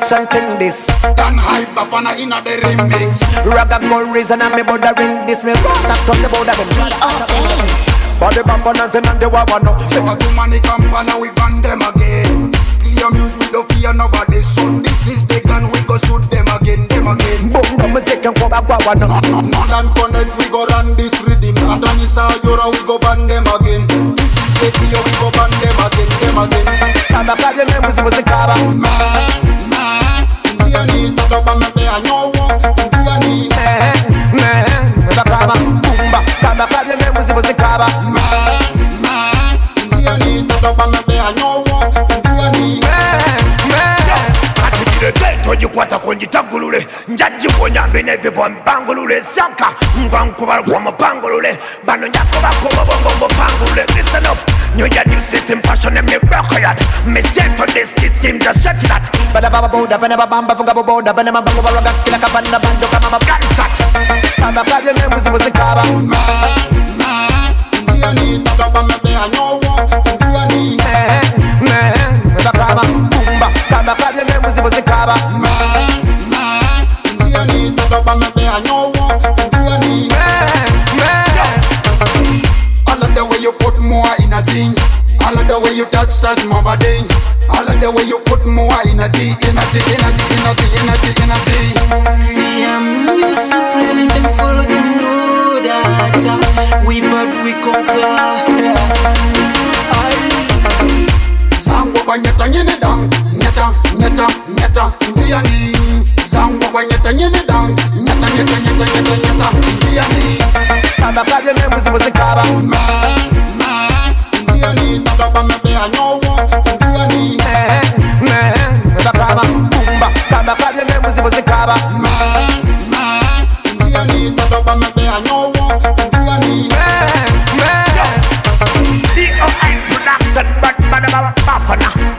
production thing this. Dan hype Bafana in a the remix. Ragga go reason and me bothering this. Me talk to the border them. But the Bafanas and the Wabano. So a too many company we ban them again. Clear music we don't fear nobody. So this is the gun we go shoot them again, them again. Boom, the music and go back Wabano. Modern connect we go run this rhythm. And then it's all Yora we go ban them again. This is the clear we go ban them again, them again. Kaba kaba name music kaba. India ni tatoba mebe anyowo. India ni kaba bumba. Kaba kaba name music kaba. India ni tatoba mebe anyowo. India ni tojikwata kunjitagulule njajiwonya bineve bwambangulule sanka ngwankuba gwamupangulule bano njakubakuba bwambangulule. Listen up, new system fashion and me rock yard. Me set on this seem just shut that. Bada baba boda, bada bamba funga boda, bada mabanga baraga kila kabanda bando kama gunshot. Kaba kaba name music kaba. India ni tatoba mebe anyowo. India ni kaba bumba. Kaba kaba name music kaba. India ni tatoba mebe anyowo. India ni all of the way you put more in a thing. All of the way you touch my body. All of the way you put more energy. Music really them follow to know that we but we conquer. Zango banyeta nyene dang, nyeta, India ni. Zango banyeta nyene dang, nyeta, India ni. Kaba kaba name music kaba. India ni tatoba mebe anyowo. India ni kaba bumba. Kaba kaba name music kaba. India ni tatoba mebe anyowo. India ni DOI production, but Bafana.